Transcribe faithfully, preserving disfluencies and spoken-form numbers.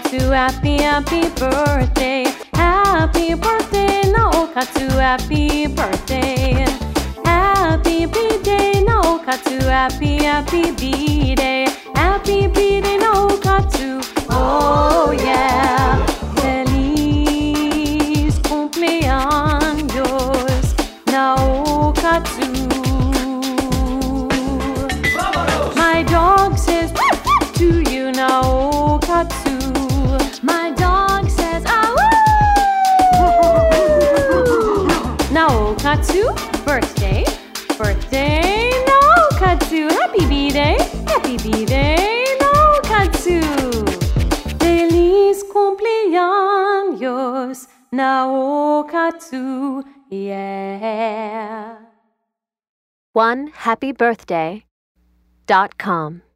Naokatsu, happy, happy birthday. Happy birthday, Naokatsu, happy birthday. Happy B-Day, Naokatsu, happy, happy B-Day. Happy B-Day, Naokatsu, oh yeah. Feliz cumpleaños, Naokatsu. My dog says to you, Naokatsu. My dog says, ah Naokatsu, birthday, birthday, Naokatsu. Happy B-Day, happy B-Day, Naokatsu. Feliz cumpleaños, Naokatsu, yeah. one happy birthday dot com